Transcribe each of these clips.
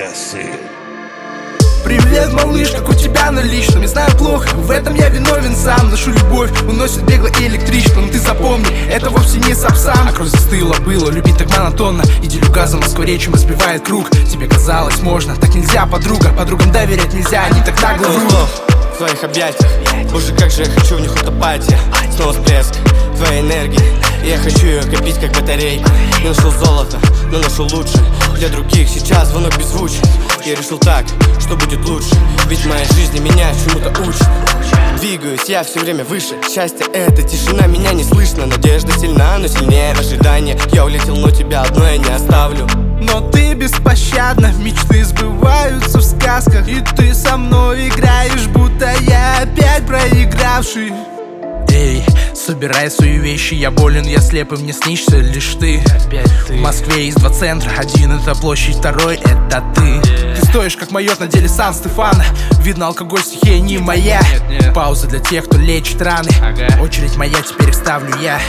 сын. Привет, малыш, как у тебя на личном? Я знаю плохо, в этом я виновен сам. Нашу любовь уносит бегло электричеством. Ты запомни, это вовсе не сапсан. А кровь застыла, было, любить так монотонно. И делюгазом москворечием разбивает круг. Тебе казалось можно, так нельзя, подруга. Подругам доверять нельзя, они так нагло врут. В твоих объятиях, боже, как же я хочу в них утопать. Снова всплеск твоей энергии, я хочу ее копить как батарейку. Не нашел золото, но нашел лучше. Для других сейчас звонок беззвучен. Я решил так, что будет лучше, ведь моя жизнь меня чему-то учит. Двигаюсь я все время выше. Счастье — это тишина, меня не слышно. Надежда сильна, но сильнее ожидания. Я улетел, но тебя одно я не оставлю. Но ты беспощадна, мечты сбываются в сказках. И ты со мной играешь, будто я опять проигравший. Эй, собирай свои вещи, я болен, я слеп, и мне снишься лишь ты. В Москве есть два центра, один это площадь, второй это ты. Ты стоишь как майот на деле Сан-Стефано. Видно, алкоголь стихия не моя. Пауза для тех, кто лечит раны. Очередь моя, теперь вставлю я.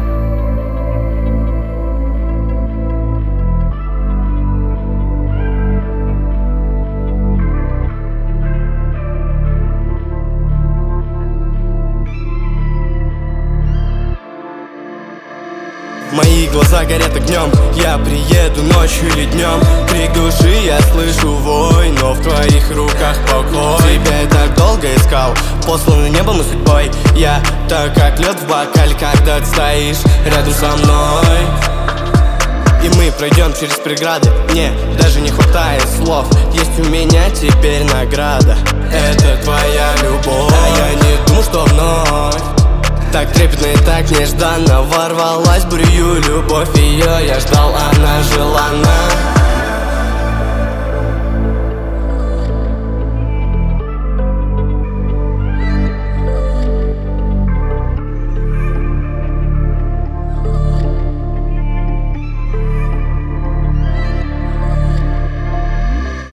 Мои глаза горят огнем. Я приеду ночью или днем. Крик души, я слышу вой, но в твоих руках покой. Тебя я так долго искал, посланный небом и судьбой. Я так как лед в бокале, когда ты стоишь рядом со мной. И мы пройдем через преграды, мне даже не хватает слов. Есть у меня теперь награда, это твоя любовь. А я не думал, что вновь так трепетно и так нежданно ворвалась в бурю любовь. Ее я ждал, она желанна.